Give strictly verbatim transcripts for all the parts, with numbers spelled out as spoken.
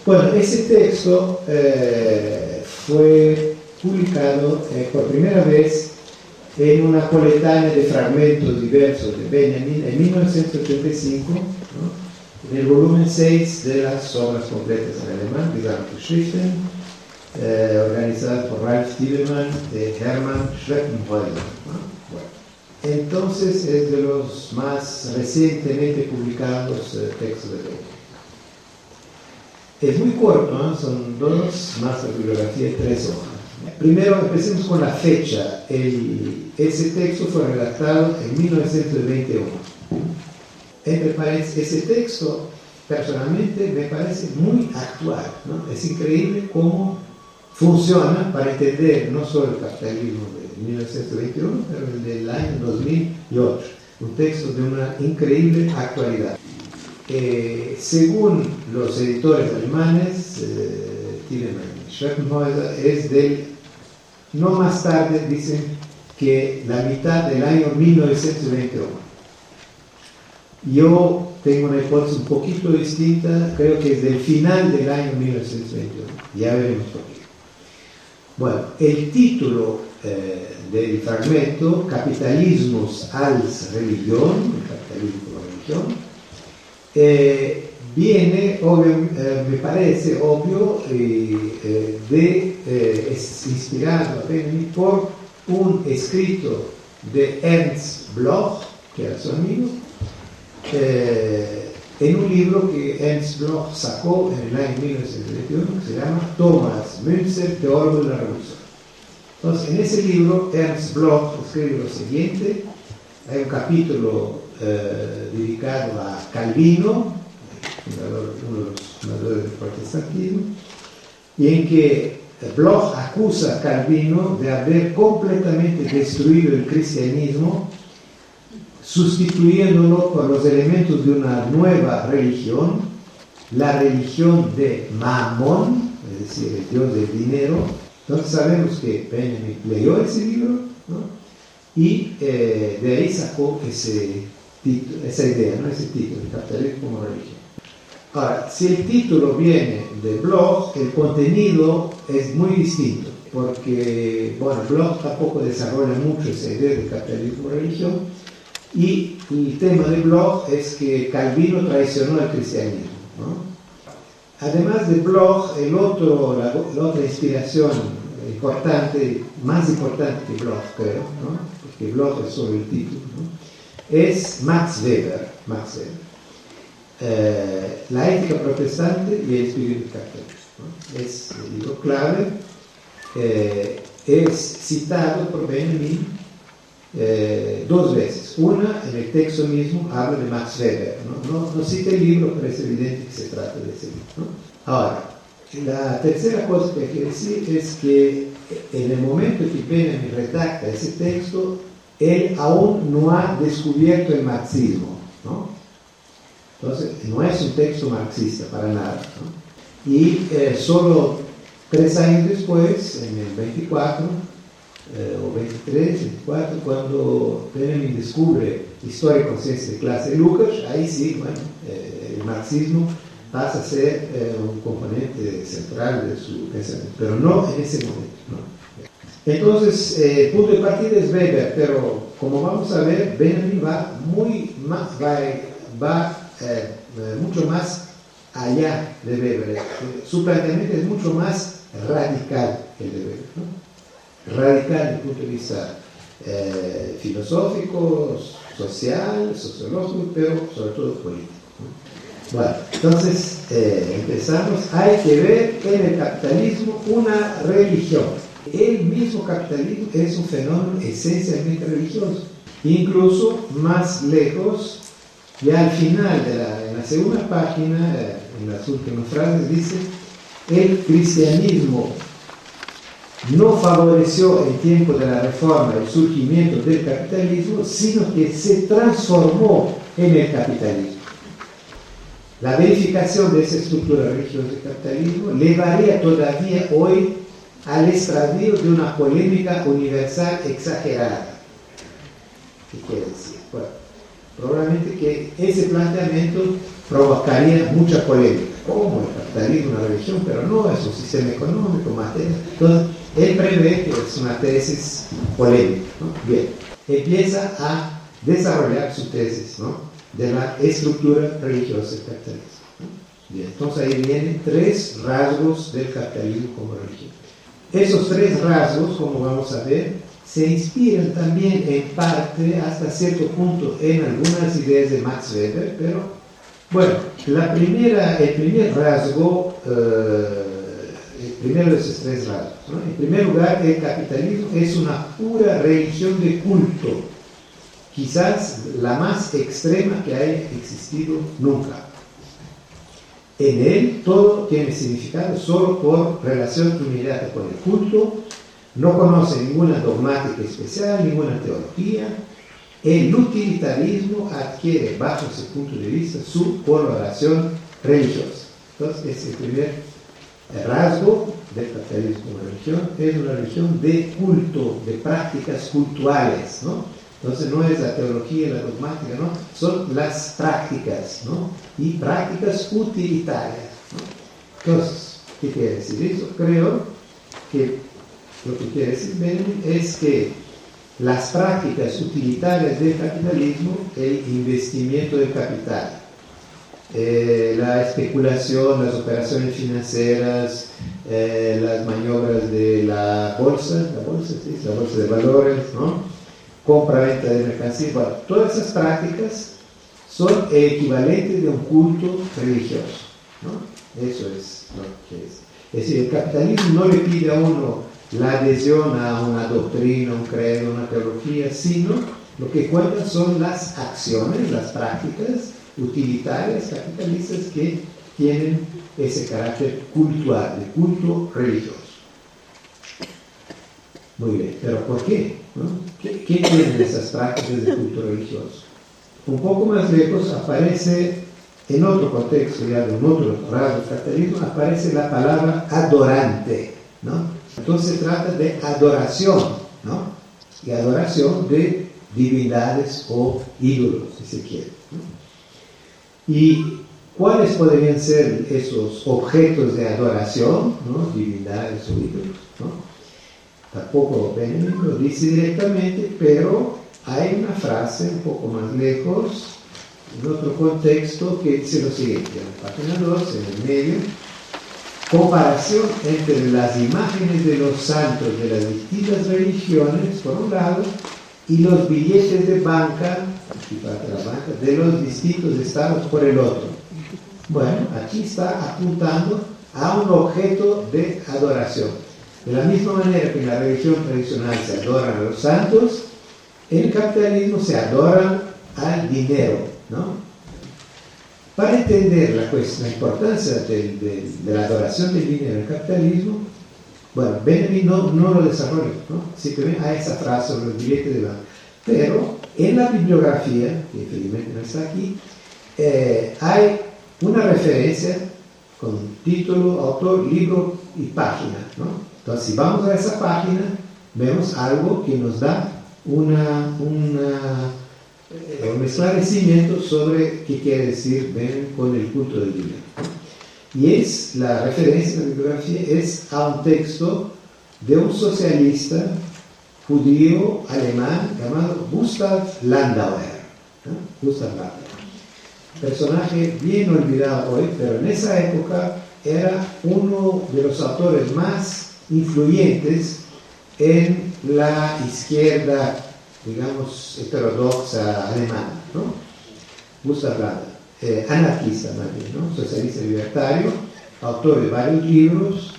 Bueno, ese texto eh, fue publicado eh, por primera vez en una coletánea de fragmentos diversos de Benjamin en mil novecientos ochenta y cinco, ¿no? En el volumen seis de las obras completas en alemán, Gesamtgeschriften, eh, organizadas por Ralph Tiedemann de Hermann Schleppenhäuser, ¿no? Bueno, entonces es de los más recientemente publicados eh, textos de Benjamin. Es muy corto, ¿no? Son dos, más la bibliografía, tres hojas. Primero empecemos con la fecha. El, ese texto fue redactado en mil novecientos veintiuno. Entre paréntesis, ese texto, personalmente, me parece muy actual, ¿no? Es increíble cómo funciona para entender no solo el capitalismo de mil novecientos veintiuno, pero el del año dos mil ocho. Un texto de una increíble actualidad. Eh, según los editores alemanes, eh, Tiedemann y Schleppenhäuser, es del, no más tarde, dicen que la mitad del año mil novecientos veintiuno. Yo tengo una hipótesis un poquito distinta, creo que es del final del año mil novecientos veintiuno. Ya veremos por qué. Bueno, el título eh, del fragmento, Capitalismus als Religion, el capitalismo como religión, Eh, viene, obvio, eh, me parece obvio, eh, eh, de, eh, es inspirado por un escrito de Ernst Bloch, que era su amigo, eh, en un libro que Ernst Bloch sacó en el año mil novecientos veintiuno, que se llama Thomas Münzer, Teólogo de la Revolución. Entonces, en ese libro, Ernst Bloch escribe lo siguiente. Hay un capítulo eh, dedicado a Calvino, fundador, uno de los fundadores del protestantismo, y en que Bloch acusa a Calvino de haber completamente destruido el cristianismo, sustituyéndolo por los elementos de una nueva religión, la religión de Mamón, es decir, el dios del dinero. Entonces sabemos que Benjamin leyó ese libro, ¿no? Y eh, de ahí sacó ese título, esa idea, ¿no? Ese título, el capitalismo como religión. Ahora, si el título viene de Bloch, el contenido es muy distinto, porque, bueno, Bloch tampoco desarrolla mucho esa idea del capitalismo como religión, y el tema de Bloch es que Calvino traicionó al cristianismo, ¿no? Además de Bloch, el otro, la, la otra inspiración importante, más importante que Bloch, creo, ¿no? Porque Bloch es solo el título, ¿no? Es Max Weber. Max Weber. Eh, la ética protestante y el espíritu del capitalismo, ¿no? Es el libro clave, eh, es citado por Benjamin eh, dos veces. Una, en el texto mismo, habla de Max Weber, ¿no? No, no cita el libro, pero es evidente que se trata de ese libro, ¿no? Ahora, la tercera cosa que hay que decir es que en el momento que Benjamin redacta ese texto, él aún no ha descubierto el marxismo, ¿no? Entonces, no es un texto marxista para nada, ¿no? Y eh, solo tres años después, en el veinticuatro, eh, o veintitrés, veinticuatro, cuando Benjamin descubre Historia y Conciencia de Clase de Lukács, ahí sí, bueno, eh, el marxismo pasa a ser eh, un componente central de su pensamiento, pero no en ese momento, ¿no? Entonces, el eh, punto de partida es Weber, pero como vamos a ver, Benjamin va, muy más, va, va eh, mucho más allá de Weber. Su planteamiento es mucho más radical que el de Weber, ¿no? Radical desde el punto de vista eh, filosófico, social, sociológico, pero sobre todo político, ¿no? Bueno, entonces eh, empezamos. Hay que ver en el capitalismo una religión. El mismo capitalismo es un fenómeno esencialmente religioso. Incluso más lejos, ya al final de la, en la segunda página, eh, en las últimas frases, dice: el cristianismo no favoreció el tiempo de la reforma el surgimiento del capitalismo, sino que se transformó en el capitalismo. La verificación de esa estructura religiosa del capitalismo llevaría todavía hoy al extravío de una polémica universal exagerada. ¿Qué quiere decir? Bueno, probablemente que ese planteamiento provocaría mucha polémica. ¿Cómo el capitalismo es una religión? Pero no, es un sistema económico, material. Entonces, él prevé que es una tesis polémica, ¿no? Bien, empieza a desarrollar su tesis, ¿no?, de la estructura religiosa del capitalismo, ¿no? Bien, entonces ahí vienen tres rasgos del capitalismo como religión. Esos tres rasgos, como vamos a ver, se inspiran también en parte, hasta cierto punto, en algunas ideas de Max Weber, pero bueno, la primera, el primer rasgo, eh, el primero de esos tres rasgos, ¿no? En primer lugar, el capitalismo es una pura religión de culto, quizás la más extrema que haya existido nunca. En él todo tiene significado solo por relación inmediata con el culto, no conoce ninguna dogmática especial, ninguna teología. El utilitarismo adquiere, bajo ese punto de vista, su coloración religiosa. Entonces, es el primer rasgo del capitalismo como religión, es una religión de culto, de prácticas cultuales, ¿no? Entonces no es la teología, la dogmática, ¿no? Son las prácticas, ¿no? Y prácticas utilitarias, ¿no? Entonces, ¿qué quiere decir eso? Creo que lo que quiere decir Benjamin es que las prácticas utilitarias del capitalismo, el investimiento del capital, eh, la especulación, las operaciones financieras, eh, las maniobras de la bolsa, la bolsa, sí, la bolsa de valores, ¿no?, compra-venta de mercancías, bueno, todas esas prácticas son el equivalente de un culto religioso, ¿no? Eso es lo que es. Es decir, el capitalismo no le pide a uno la adhesión a una doctrina, un credo, una teología, sino lo que cuentan son las acciones, las prácticas utilitarias capitalistas que tienen ese carácter cultural, de culto religioso. Muy bien, pero ¿por qué? ¿No? ¿Qué, ¿Qué tienen esas prácticas de culto religioso? Un poco más lejos aparece, en otro contexto, ya en otro rasgo del capitalismo, aparece la palabra adorante, ¿no? Entonces se trata de adoración, ¿no? Y adoración de divinidades o ídolos, si se quiere, ¿no? ¿Y cuáles podrían ser esos objetos de adoración, ¿no?, divinidades o ídolos, ¿no? Tampoco Benjamin lo dice directamente, pero hay una frase un poco más lejos, en otro contexto, que dice lo siguiente, en la página dos, en el medio: comparación entre las imágenes de los santos de las distintas religiones, por un lado, y los billetes de banca, aquí parte la banca, de los distintos estados, por el otro. Bueno, aquí está apuntando a un objeto de adoración. De la misma manera que en la religión tradicional se adoran a los santos, en el capitalismo se adoran al dinero, ¿no? Para entender la, pues, la importancia de, de, de la adoración del dinero en el capitalismo, bueno, Benjamin no, no lo desarrolla, ¿no? Simplemente hay esa frase sobre los billetes de banco. Pero en la bibliografía, que felizmente no está aquí, eh, hay una referencia con título, autor, libro y página, ¿no? Entonces, si vamos a esa página, vemos algo que nos da una, una, eh, un esclarecimiento sobre qué quiere decir ven con el culto del dinero. Y es, la referencia de la bibliografía es a un texto de un socialista judío alemán llamado Gustav Landauer, ¿no? Gustav Landauer. Personaje bien olvidado hoy, pero en esa época era uno de los autores más influyentes en la izquierda, digamos, heterodoxa alemana, ¿no? Gustav Landauer, eh, anarquista más bien, ¿no? Socialista libertario, autor de varios libros,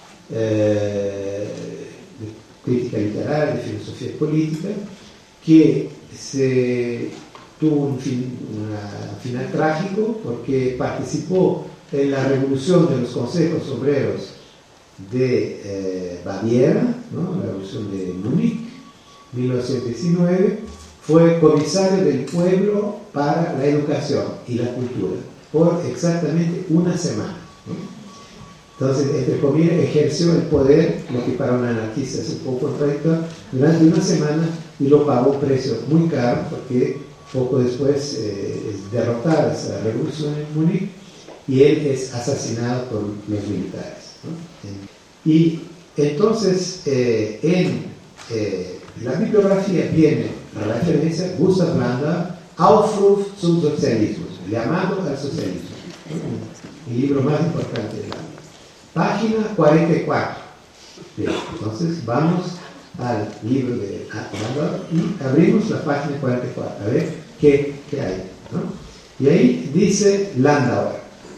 eh, de crítica literaria, de filosofía política, que se tuvo un, fin, una, un final trágico porque participó en la revolución de los consejos obreros de eh, Baviera, ¿no?, la revolución de Múnich, mil novecientos diecinueve, fue comisario del pueblo para la educación y la cultura por exactamente una semana, ¿no? Entonces, entre comillas, ejerció el poder, lo que para un anarquista es un poco contradictorio, durante una semana, y lo pagó un precio muy caro porque poco después eh, es derrotada esa revolución en Múnich y él es asesinado por los militares, ¿no? Y entonces eh, en eh, la bibliografía viene la referencia Gustav Landauer, Aufruf zum Sozialismus, llamado al socialismo, ¿no? El libro más importante de Landauer. Página cuarenta y cuatro. Bien, entonces vamos al libro de Landauer y abrimos la página cuarenta y cuatro, a ver qué, qué hay, ¿no? Y ahí dice Landauer,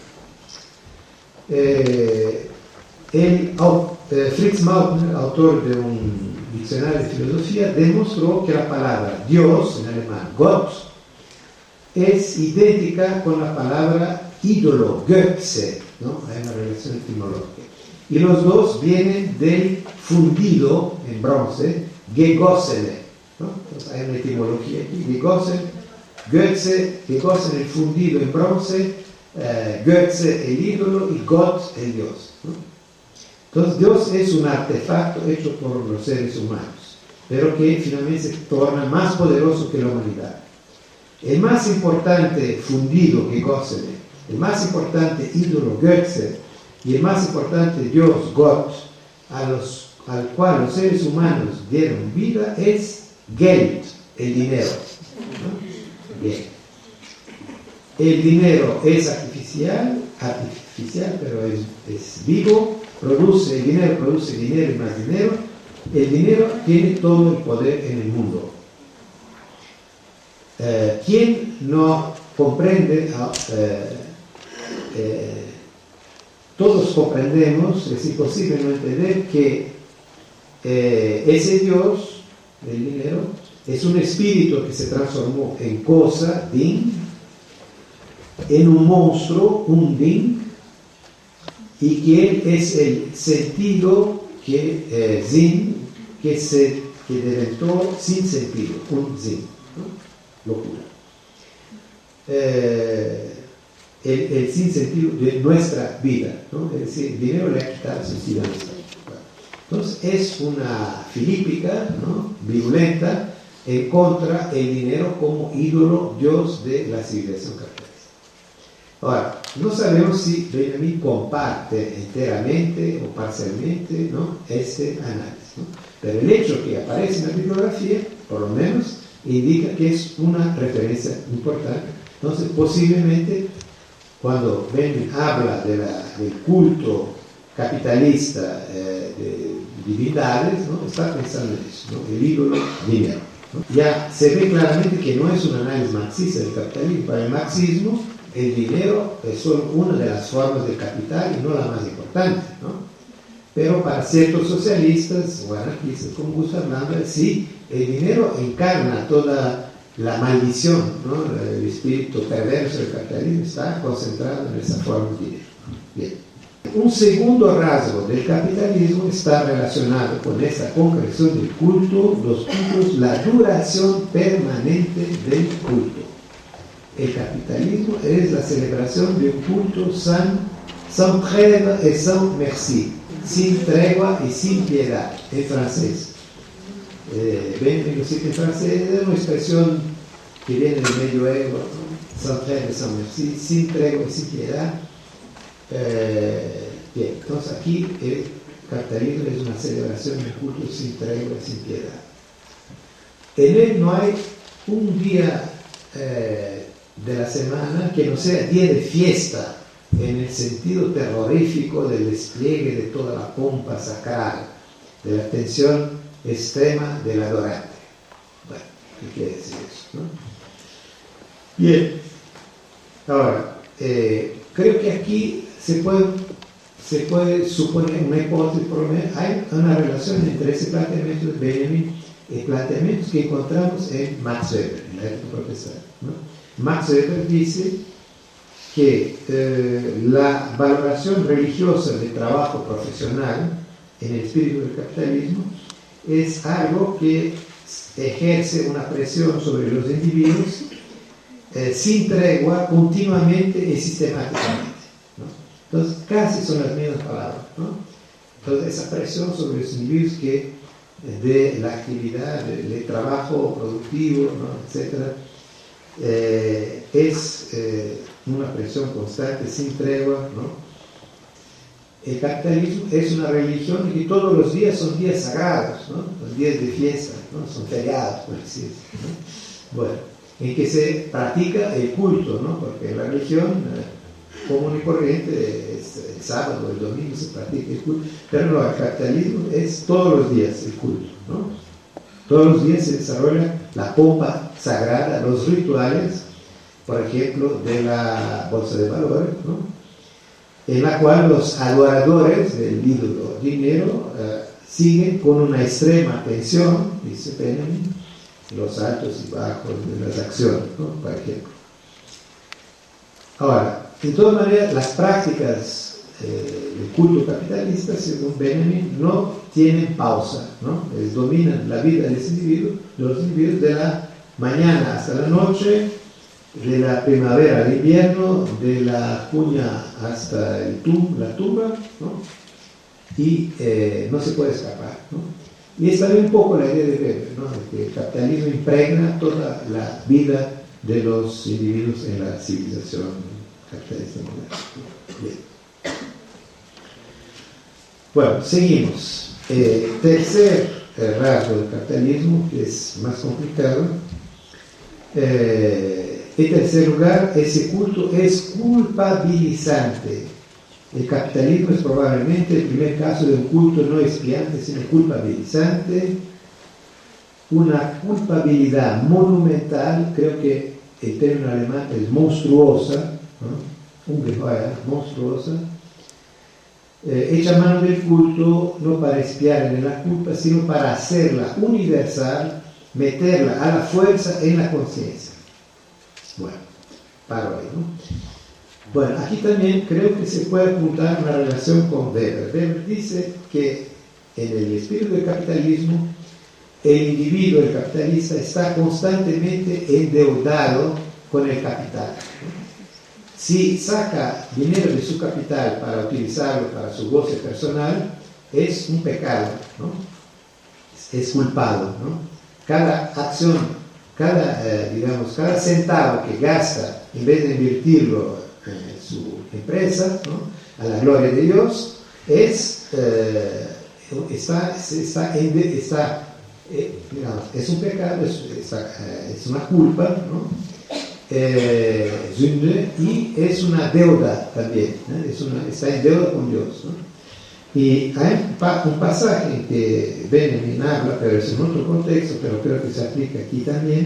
eh, el, eh, Fritz Mautner, autor de un diccionario de filosofía, demostró que la palabra Dios, en alemán Gott, es idéntica con la palabra ídolo, Götze, ¿no? Hay una relación etimológica. Y los dos vienen del fundido en bronce, gegossene, ¿no? Entonces hay una etimología aquí, gegossen, Götze, gegossen el fundido en bronce, eh, Götze el ídolo y Gott el Dios, ¿no? Entonces Dios es un artefacto hecho por los seres humanos, pero que finalmente se torna más poderoso que la humanidad. El más importante fundido, gegossene, el más importante ídolo, Götze, y el más importante Dios, Gott, a los, al cual los seres humanos dieron vida, es Geld, el dinero, ¿no? Bien. El dinero es artificial, artificial, pero es, es vivo, produce, el dinero produce dinero y más dinero. El dinero tiene todo el poder en el mundo. Eh, ¿Quién no comprende? Eh, eh, todos comprendemos, es imposible no entender que eh, ese Dios del dinero es un espíritu que se transformó en cosa, Ding, en un monstruo, un Ding, y que él es el sentido que eh, Sinn, que se que deventó sin sentido, un Sinn, ¿no? Locura. Eh, el, el sin sentido de nuestra vida, ¿no? Es decir, el dinero le ha quitado sentido a nuestra vida. Entonces es una filípica, ¿no? Virulenta en contra el dinero como ídolo, dios de la civilización capitalista. Ahora, no sabemos si Benjamin comparte enteramente o parcialmente, ¿no? Este análisis, ¿no? Pero el hecho que aparece en la bibliografía, por lo menos, indica que es una referencia importante. Entonces, posiblemente, cuando Benjamin habla de la, del culto capitalista eh, de divinidades, ¿no? Está pensando en eso, ¿no? El ídolo dinero, ¿no? Ya se ve claramente que no es un análisis marxista del capitalismo. Para el marxismo, el dinero es solo una de las formas del capital y no la más importante, ¿no? Pero para ciertos socialistas o anarquistas como Gustav Landauer, sí, el dinero encarna toda la maldición, ¿no? El espíritu perverso del capitalismo está concentrado en esa forma de dinero. Bien. Un segundo rasgo del capitalismo está relacionado con esta concreción del culto, los cultos, la duración permanente del culto. El capitalismo es la celebración de un culto sans, sans trêve et sans merci, sin tregua y sin piedad, en francés. Eh, Benjamin lo cita en francés, es una expresión que viene del medioevo, ¿no? Sans trêve et sans merci, sin tregua y sin piedad. Eh, bien, entonces aquí el capitalismo es una celebración de un culto sin tregua y sin piedad. En él no hay un día eh, de la semana que no sea día de fiesta en el sentido terrorífico del despliegue de toda la pompa sacral, de la tensión extrema del adorante. Bueno, ¿qué quiere decir eso, no? Bien, ahora, eh, creo que aquí se puede, se puede suponer una hipótesis, por lo menos hay una relación entre ese planteamiento de Benjamin y planteamientos que encontramos en Max Weber, en la época profesora, ¿no? Max Weber dice que eh, la valoración religiosa del trabajo profesional en el espíritu del capitalismo es algo que ejerce una presión sobre los individuos eh, sin tregua, continuamente y sistemáticamente, ¿no? Entonces casi son las mismas palabras, ¿no? Entonces esa presión sobre los individuos que de la actividad, del de trabajo productivo, ¿no? Etcétera, eh, es eh, una presión constante, sin tregua, ¿no? El capitalismo es una religión en que todos los días son días sagrados, ¿no? Los días de fiesta, ¿no? Son feriados, por así decirlo, ¿no? Bueno, en que se practica el culto, ¿no? Porque la religión eh, común y corriente es el sábado, el domingo se practica el culto, pero no, el capitalismo es todos los días el culto, ¿no? Todos los días se desarrolla la pompa sagrada, los rituales, por ejemplo, de la bolsa de valores, ¿no? En la cual los adoradores del ídolo dinero eh, siguen con una extrema atención, dice Benjamin, los altos y bajos de las acciones, ¿no? Por ejemplo. Ahora, de todas maneras, las prácticas eh, del culto capitalista, según Benjamin, no tienen pausa, ¿no? Es, dominan la vida de los individuos, de los individuos de la mañana hasta la noche, de la primavera al invierno, de la cuña hasta el tum, la tumba, ¿no? Y eh, no se puede escapar, ¿no? Y esta es un poco la idea de Weber, ¿no? De que el capitalismo impregna toda la vida de los individuos en la civilización capitalista moderna. Bien. Bueno, seguimos. Eh, tercer eh, rasgo del capitalismo, que es más complicado. Eh, En tercer lugar, ese culto es culpabilizante. El capitalismo es probablemente el primer caso de un culto no expiante, sino culpabilizante. Una culpabilidad monumental, creo que el término alemán es monstruosa, ¿no? Ungeheuer, monstruosa, eh, hecha mano del culto no para expiar en la culpa, sino para hacerla universal, meterla a la fuerza en la conciencia. Bueno, paro ahí, ¿no? Bueno, aquí también creo que se puede apuntar una relación con Weber. Weber dice que en el espíritu del capitalismo, el individuo, el capitalista, está constantemente endeudado con el capital, ¿no? Si saca dinero de su capital para utilizarlo para su goce personal, es un pecado, ¿no? Es culpado, ¿no? Cada acción, Cada, eh, digamos, cada centavo que gasta, en vez de invertirlo en su empresa, ¿no? A la gloria de Dios, es, eh, está, está, está eh, digamos, es un pecado, es, está, eh, es una culpa, ¿no? Eh, Sünde, y es una deuda también, ¿no? Es una, está en deuda con Dios, ¿no? Y hay un pasaje en que Benjamin habla, pero es en otro contexto, pero creo que se aplica aquí también.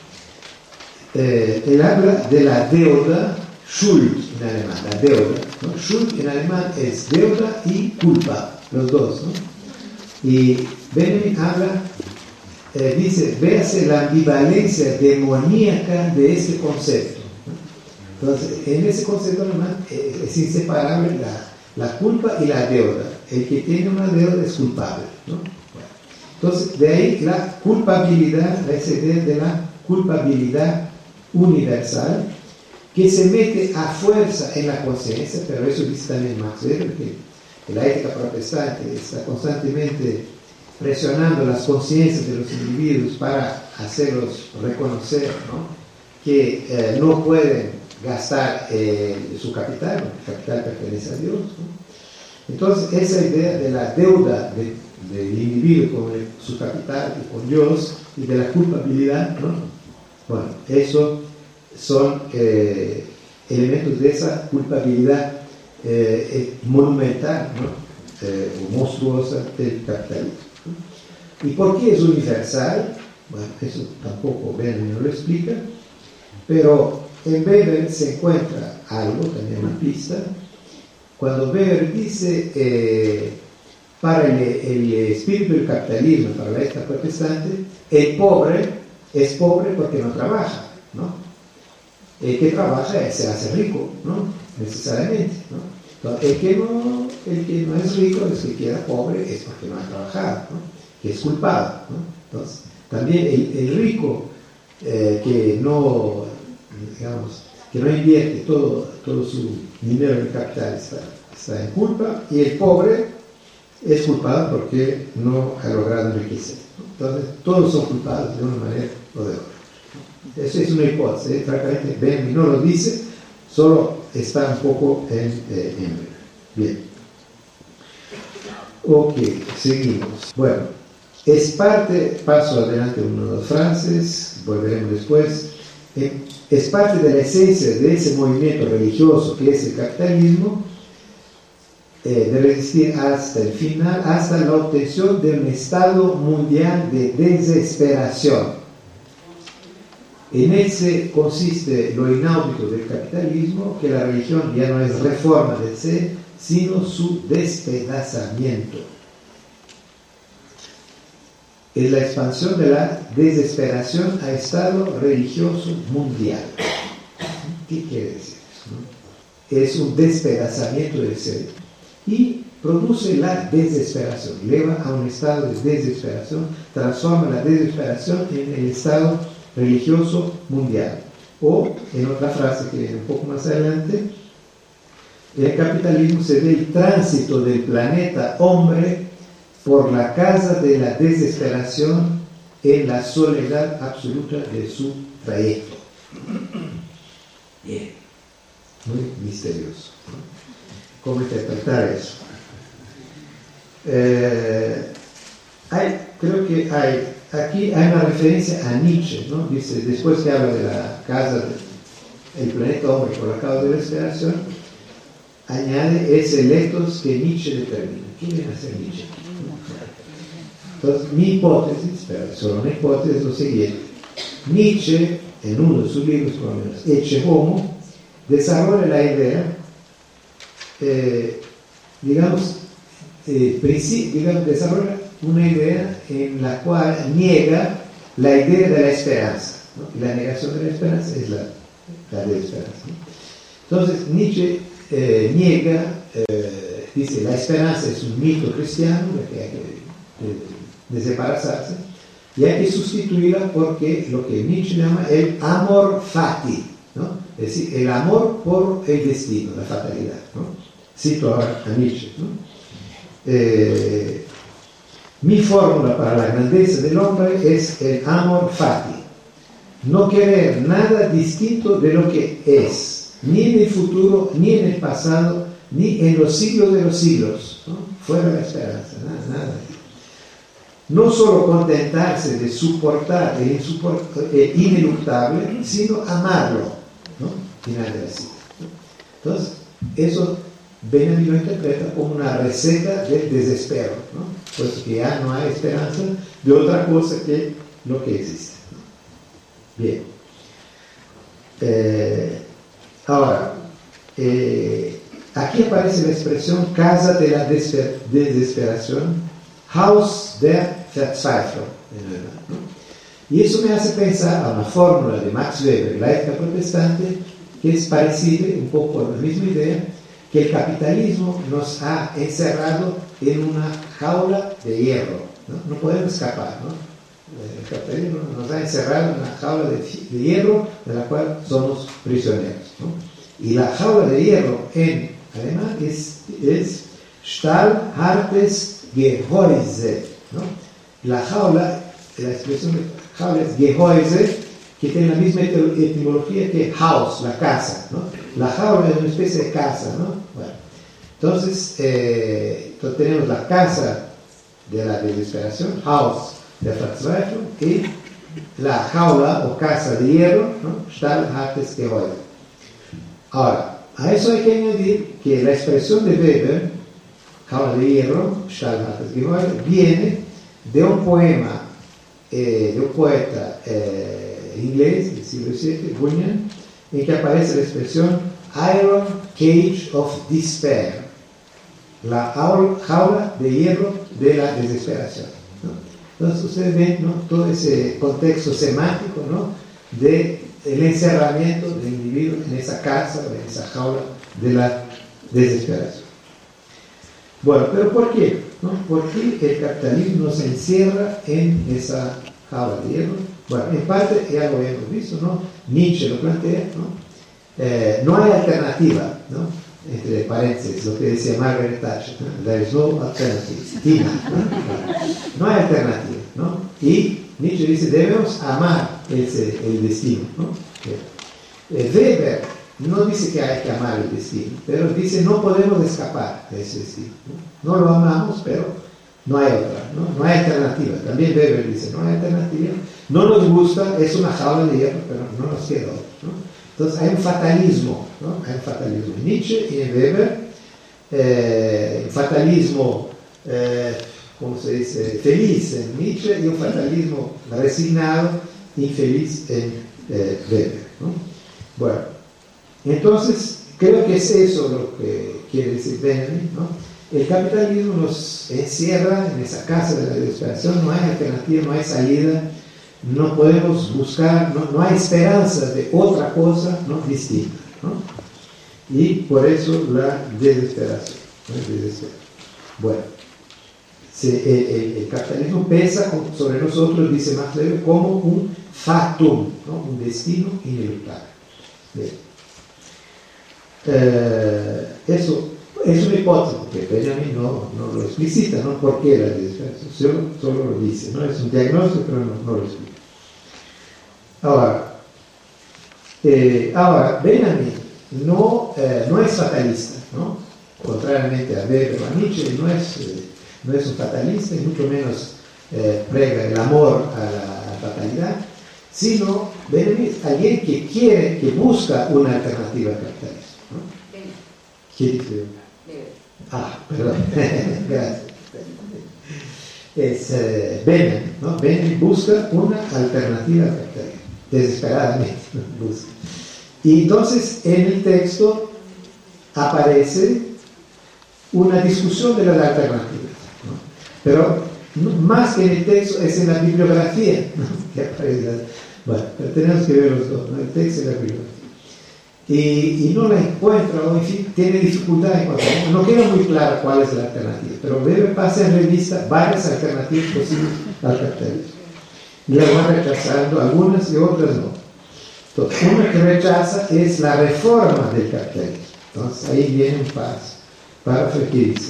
Eh, él habla de la deuda, Schuld en alemán, la deuda, ¿no? Schuld en alemán es deuda y culpa, los dos, ¿no? Y Benjamin habla, eh, dice, véase la ambivalencia demoníaca de este concepto, ¿no? Entonces, en ese concepto alemán eh, es inseparable la La culpa y la deuda. El que tiene una deuda es culpable, ¿no? Bueno, entonces, de ahí la culpabilidad, la idea de la culpabilidad universal, que se mete a fuerza en la conciencia, pero eso dice también Max Weber, que la ética protestante está constantemente presionando las conciencias de los individuos para hacerlos reconocer, ¿no? Que eh, no pueden gastar eh, su capital, el capital pertenece a Dios, ¿no? Entonces, esa idea de la deuda de, del individuo con el, su capital y con Dios, y de la culpabilidad, ¿no? Bueno, eso son eh, elementos de esa culpabilidad eh, monumental, ¿no? eh, o monstruosa del capitalismo, ¿no? ¿Y por qué es universal? Bueno, eso tampoco Benjamin no lo explica, pero en Weber se encuentra algo, también una pista, cuando Weber dice, eh, para el, el espíritu del capitalismo, para la ética protestante, el pobre es pobre porque no trabaja, ¿no? El que trabaja se hace rico, ¿no? Necesariamente, ¿no? Entonces, el que no, el que no es rico, es que queda pobre, es porque no ha trabajado, ¿no? Que es culpado, ¿no? Entonces, también el, el rico eh, que no, digamos, que no invierte todo, todo su dinero en el capital está, está en culpa, y el pobre es culpado porque no ha logrado enriquecer, ¿no? Entonces, todos son culpados de una manera o de otra. Eso es una hipótesis, ¿eh? Francamente, Benjamin no lo dice, solo está un poco en eh, embrión. Bien. Ok, seguimos. Bueno, es parte, paso adelante unas frases, volveremos después, eh, es parte de la esencia de ese movimiento religioso que es el capitalismo, eh, de resistir hasta el final, hasta la obtención de un estado mundial de desesperación. En ese consiste lo inaudito del capitalismo, que la religión ya no es reforma del ser, sino su despedazamiento. Es la expansión de la desesperación a estado religioso mundial. ¿Qué quiere decir eso, no? Es un despedazamiento del ser y produce la desesperación, lleva a un estado de desesperación, transforma la desesperación en el estado religioso mundial. O, en otra frase que viene un poco más adelante, el capitalismo se ve el tránsito del planeta hombre por la casa de la desesperación en la soledad absoluta de su trayecto. Bien, muy misterioso, ¿no? ¿Cómo interpretar eso? Eh, hay, creo que hay, aquí hay una referencia a Nietzsche, ¿no? Dice, después que habla de la casa del planeta hombre por la causa de la desesperación, añade ese letos que Nietzsche determina. ¿Qué viene a hacer Nietzsche? Entonces, mi hipótesis, pero solo una hipótesis, es lo siguiente. Nietzsche, en uno de sus libros, por lo menos, Ecce Homo, desarrolla la idea, eh, digamos, eh, digamos, desarrolla una idea en la cual niega la idea de la esperanza, ¿no? Y la negación de la esperanza es la, la desesperanza, ¿no? Entonces, Nietzsche eh, niega, eh, dice, la esperanza es un mito cristiano, que hay que de, desembarazarse, y hay que sustituirla porque lo que Nietzsche llama el amor fati, ¿no? Es decir, el amor por el destino, la fatalidad, ¿no? Cito ahora a Nietzsche, ¿no? Eh, mi fórmula para la grandeza del hombre es el amor fati, no querer nada distinto de lo que es, ni en el futuro, ni en el pasado, ni en los siglos de los siglos, ¿no? Fuera la esperanza, nada, nada. No solo contentarse de soportar el, insuport, el ineluctable, sino amarlo, ¿no? Final de la cita, ¿no? Entonces, eso Benjamin lo interpreta como una receta del desespero, ¿no? Pues que ya no hay esperanza de otra cosa que lo que existe, ¿no? Bien. Eh, ahora, eh, aquí aparece la expresión casa de la desesper- desesperación, Haus der Verzweiflung, ¿no? Y eso me hace pensar a una fórmula de Max Weber, la ética protestante, que es parecida, un poco a la misma idea, que el capitalismo nos ha encerrado en una jaula de hierro, ¿no? No podemos escapar, ¿no? El capitalismo nos ha encerrado en una jaula de, de hierro de la cual somos prisioneros, ¿no? Y la jaula de hierro en alemán es, es Stahlhartes Gehäuse, ¿no? La jaula, la expresión de jaula es Gehäuse, que tiene la misma etimología que house, la casa, ¿no? La jaula es una especie de casa, ¿no? Bueno, entonces, eh, entonces tenemos la casa de la desesperación, Haus der Verzweiflung, y la jaula o casa de hierro, ¿no? Stahlhartes Gehäuse. Ahora, a eso hay que añadir que la expresión de Weber, jaula de hierro, Stahlhartes Gehäuse, viene de un poema eh, de un poeta eh, inglés del siglo diecisiete, Bunyan, en que aparece la expresión Iron Cage of Despair, la jaula de hierro de la desesperación, ¿no? Entonces ustedes ven, ¿no?, todo ese contexto semántico, ¿no?, de el encerramiento del individuo en esa casa o en esa jaula de la desesperación. Bueno, pero ¿por qué? ¿No? ¿Por qué el capitalismo nos encierra en esa jaula de hierro? Bueno, en parte ya lo hemos visto, ¿no? Nietzsche lo plantea, ¿no? Eh, no hay alternativa, ¿no? Entre paréntesis, lo que decía Margaret Thatcher, ¿no? There is no alternative. Tina, ¿no? No hay alternativa, ¿no? Y Nietzsche dice, debemos amar es eh, el destino, ¿no? Eh, Weber no dice que hay que amar el destino, pero dice no podemos escapar de ese destino, ¿no? No lo amamos, pero no hay otra, ¿no? No hay alternativa. También Weber dice no hay alternativa, no nos gusta, es una jaula de hierro, pero no nos queda otra, ¿no? Entonces hay un fatalismo, ¿no? Hay un fatalismo en Nietzsche y en Weber, eh, un fatalismo, eh, ¿cómo se dice?, feliz en Nietzsche y un fatalismo resignado, infeliz en eh, Weber, ¿no? Bueno, entonces creo que es eso lo que quiere decir Benjamin, ¿no? El capitalismo nos encierra en esa casa de la desesperación, no hay alternativa, no hay salida, no podemos buscar, no, no hay esperanza de otra cosa, ¿no?, distinta, ¿no? Y por eso la desesperación, ¿no? Desesperación. Bueno, se, el, el, el capitalismo pesa sobre nosotros, dice Max Weber, como un fatum, ¿no?, un destino ineluctable. Eh, eso es una hipótesis, porque Benjamin no, no lo explicita, ¿no? ¿Por qué la desesperación? Solo, solo lo dice, ¿no? Es un diagnóstico, pero no, no lo explica. Ahora, eh, ahora Benjamin no, eh, no es fatalista, ¿no? Contrariamente a Weber o a Nietzsche, no es, eh, no es un fatalista, y mucho menos eh, prega el amor a la, a la fatalidad, sino Benjamin es alguien que quiere, que busca una alternativa al capitalismo, ¿no? ¿Qué dice? Ah, perdón, gracias. Es eh, Benjamin, ¿no? Benjamin busca una alternativa al capitalismo, desesperadamente busca. Y entonces en el texto aparece una discusión de las alternativas, ¿no? Pero no, más que en el texto es en la bibliografía, ¿no?, que aparece. Bueno, pero tenemos que ver los dos, ¿no?, el texto y la bibliografía. Y, y no la encuentra, o en fin, tiene dificultad en encontrar. No queda muy claro cuál es la alternativa, pero Weber pasa en revista varias alternativas posibles al capitalismo. Y las va rechazando, algunas y otras no. Entonces, una que rechaza es la reforma del capitalismo. Entonces, ahí viene un paso. Párrafo que dice: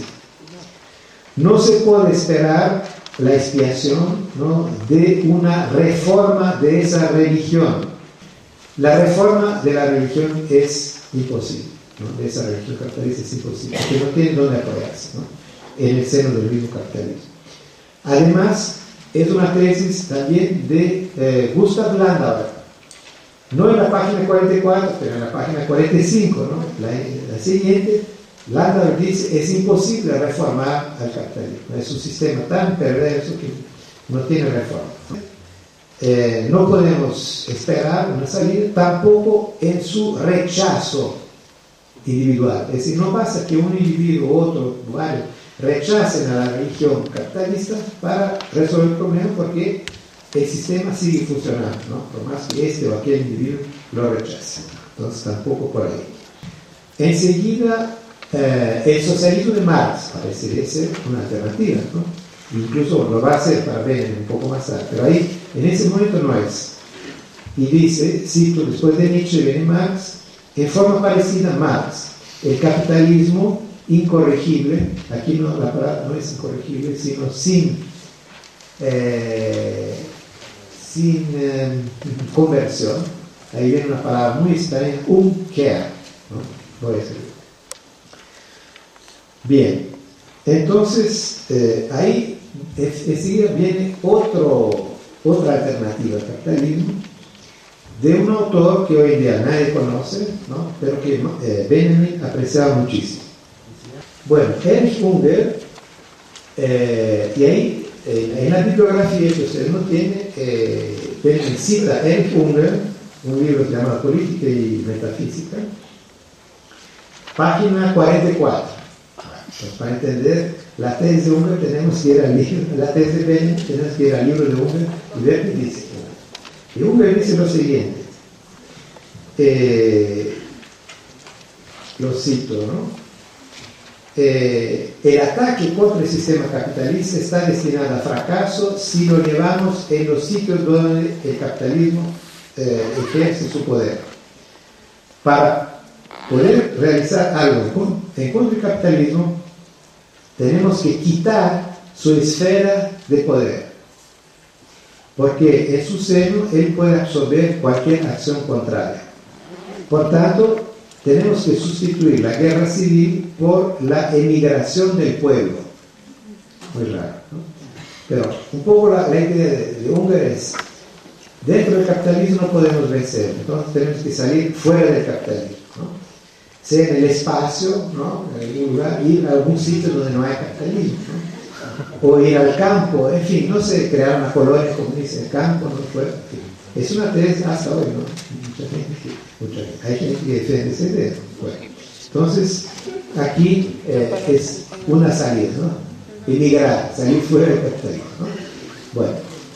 no se puede esperar la expiación, ¿no?, de una reforma de esa religión. La reforma de la religión es imposible, ¿no?, de esa religión capitalista es imposible, porque no tiene dónde apoyarse, ¿no?, en el seno del mismo capitalismo. Además, es una tesis también de eh, Gustav Landauer, no en la página cuarenta y cuatro, pero en la página cuarenta y cinco, ¿no?, la, la siguiente. Landauer dice: es imposible reformar al capitalismo, es un sistema tan perverso que no tiene reforma. Eh, no podemos esperar una salida, tampoco en su rechazo individual. Es decir, no basta que un individuo u otro, varios, rechacen a la religión capitalista para resolver el problema, porque el sistema sigue funcionando, ¿no?, por más que este o aquel individuo lo rechace. Entonces, tampoco por ahí. Enseguida, eh, el socialismo de Marx parecería ser una alternativa, ¿no? Incluso lo va a hacer para ver un poco más tarde, pero ahí en ese momento no es. Y dice, cito, después de Nietzsche viene Marx, en forma parecida a Marx, el capitalismo incorregible, aquí no, la palabra no es incorregible, sino sin eh, sin eh, conversión. Ahí viene una palabra muy extraña, umkehr, ¿no? Voy a decirlo. Bien, entonces eh, ahí enseguida viene otro, otra alternativa al capitalismo de un autor que hoy en día nadie conoce, ¿no?, pero que eh, Benjamin apreciaba muchísimo. Bueno, Erich Unger, eh, y ahí eh, en la bibliografía que usted no tiene, eh, Benjamin cita a Erich Unger, un libro que se llama Política y Metafísica, página cuarenta y cuatro. Pues para entender la tesis de Unger tenemos que ir al libro, la tesis de Benjamin tenemos que ir al libro de Unger y ver qué dice. Y Unger dice lo siguiente, eh, lo cito, ¿no? Eh, el ataque contra el sistema capitalista está destinado a fracaso si lo llevamos en los sitios donde el capitalismo eh, ejerce su poder. Para poder realizar algo en contra del capitalismo, tenemos que quitar su esfera de poder. porque en su seno él puede absorber cualquier acción contraria. Por tanto, tenemos que sustituir la guerra civil por la emigración del pueblo. Muy raro, ¿no? Pero un poco la, la idea de, de Unger es, dentro del capitalismo no podemos vencer, entonces tenemos que salir fuera del capitalismo, ¿no? Sea en el espacio, ¿no? En algún lugar, ir a algún sitio donde no hay capitalismo, ¿no? O ir al campo, en fin, no sé, crear una colonia comunista en el campo, no fue, en fin. Es una tesis hasta hoy, ¿no? Mucha gente, mucha gente, hay gente que defiende esa idea. Bueno, entonces, aquí eh, es una salida, ¿no? Emigrar, salir fuera del capitalismo, ¿no? Bueno,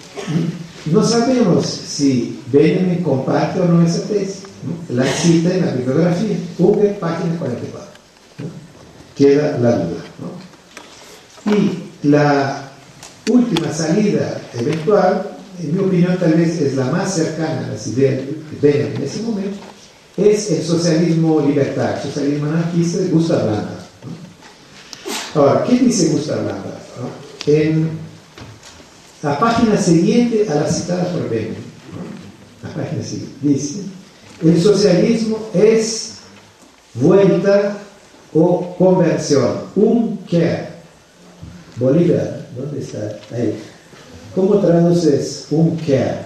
no sabemos si Benjamin comparte o no esa tesis, ¿no? La cita en la bibliografía, Unger, página cuarenta y cuatro, ¿no? Queda la duda, ¿no? Y la última salida eventual, en mi opinión tal vez es la más cercana a las ideas de Benjamin en ese momento, es el socialismo libertario, socialismo anarquista de Gustav Lambert, ¿no? Ahora, ¿qué dice Gustav Lambert, ¿no? En la página siguiente a la citada por Benjamin, ¿no? La página siguiente dice: el socialismo es vuelta o conversión, Umkehr. Bolívar, ¿dónde está? Ahí. ¿Cómo traduces Umkehr?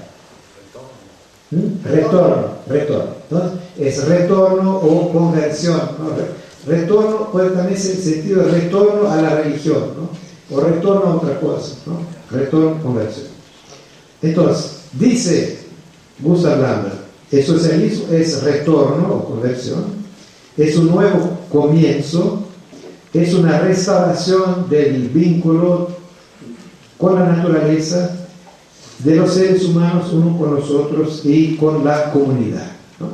¿Mm? Retorno, retorno. Entonces, es retorno o conversión, ¿no? Retorno puede también ser el sentido de retorno a la religión, ¿no? O retorno a otra cosa, ¿no? Retorno, conversión. Entonces, dice Gustav Lambert, el socialismo es retorno o conversión, es un nuevo comienzo, es una restauración del vínculo con la naturaleza, de los seres humanos uno con los otros y con la comunidad, ¿no?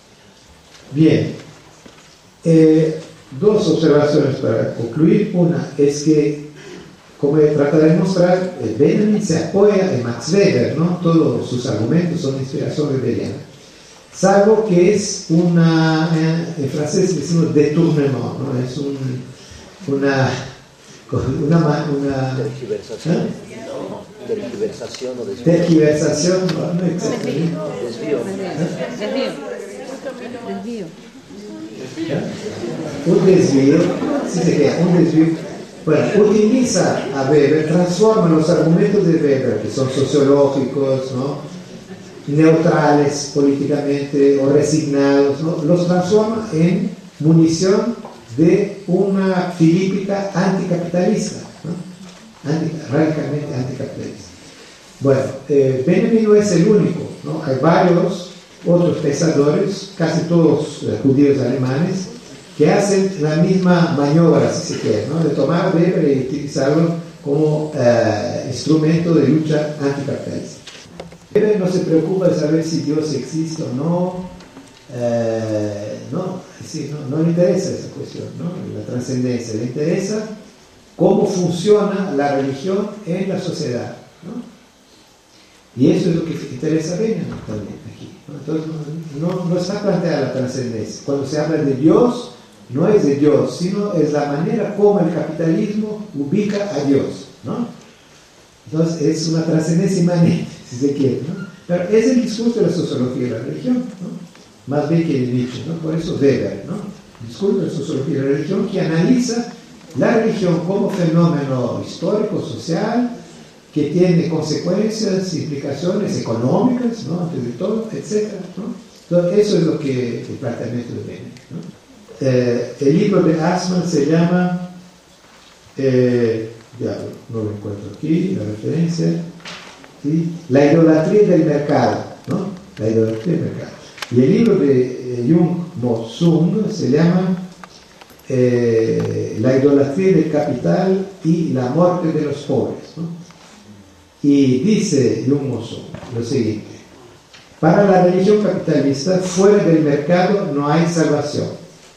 Bien, eh, dos observaciones para concluir. Una es que, como he tratado de mostrar, Benjamin se apoya en Max Weber, ¿no? Todos sus argumentos son de inspiración weberiana, salvo que es una, eh, en francés decimos détournement, ¿no? Es un, una una, una tergiversación, ¿eh? ¿No? Tergiversación o desvío. Tergiversación, no, no exactamente. Desvío. Desvío. Desvío. ¿Eh? Un desvío, si se queda, un desvío. Bueno, utiliza a Weber, transforma los argumentos de Weber, que son sociológicos, ¿no? Neutrales políticamente o resignados, ¿no? Los transforma en munición de una filípica anticapitalista, ¿no? Anti, radicalmente anticapitalista. Bueno, eh, Benjamin no es el único, ¿no? Hay varios otros pensadores, casi todos eh, judíos alemanes, que hacen la misma maniobra, si se quiere, ¿no? De tomar Weber y utilizarlo como eh, instrumento de lucha anticapitalista. Weber no se preocupa de saber si Dios existe o no. Eh, no, sí, no, no le interesa esa cuestión, ¿no? La trascendencia, le interesa cómo funciona la religión en la sociedad, ¿no? Y eso es lo que interesa a Benjamin también aquí, ¿no? Entonces no, no está planteada la trascendencia. Cuando se habla de Dios, no es de Dios, sino es la manera como el capitalismo ubica a Dios, ¿no? Entonces es una trascendencia inmanente, si se quiere, ¿no? Pero es el discurso de la sociología de la religión, ¿no? Más bien que el Nietzsche, ¿no? Por eso Weber, ¿no? El discurso de la sociología de la religión, que analiza la religión como fenómeno histórico, social, que tiene consecuencias, implicaciones económicas, ¿no? Antes de todo, etcétera, ¿no? Entonces, eso es lo que el planteamiento de Benjamin, ¿no? Eh, el libro de Assmann se llama, eh, ya no lo encuentro aquí, la referencia, ¿sí? La idolatría del mercado, ¿no? La idolatría del mercado. Y el libro de eh, Jung Mo-Sung se llama eh, La idolatría del capital y la muerte de los pobres, ¿no? Y dice Jung Mo-Sung lo siguiente: para la religión capitalista, fuera del mercado no hay salvación.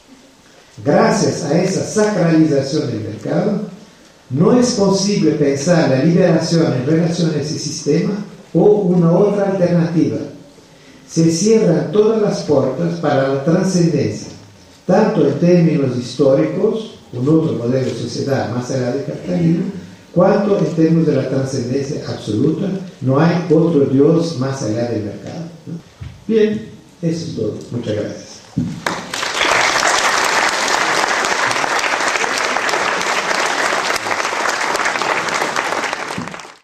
Gracias a esa sacralización del mercado, no es posible pensar la liberación en relación a ese sistema o una otra alternativa. Se cierran todas las puertas para la trascendencia, tanto en términos históricos, un otro modelo de sociedad más allá del capitalismo, cuanto en términos de la trascendencia absoluta, no hay otro Dios más allá del mercado, ¿no? Bien, eso es todo. Muchas gracias.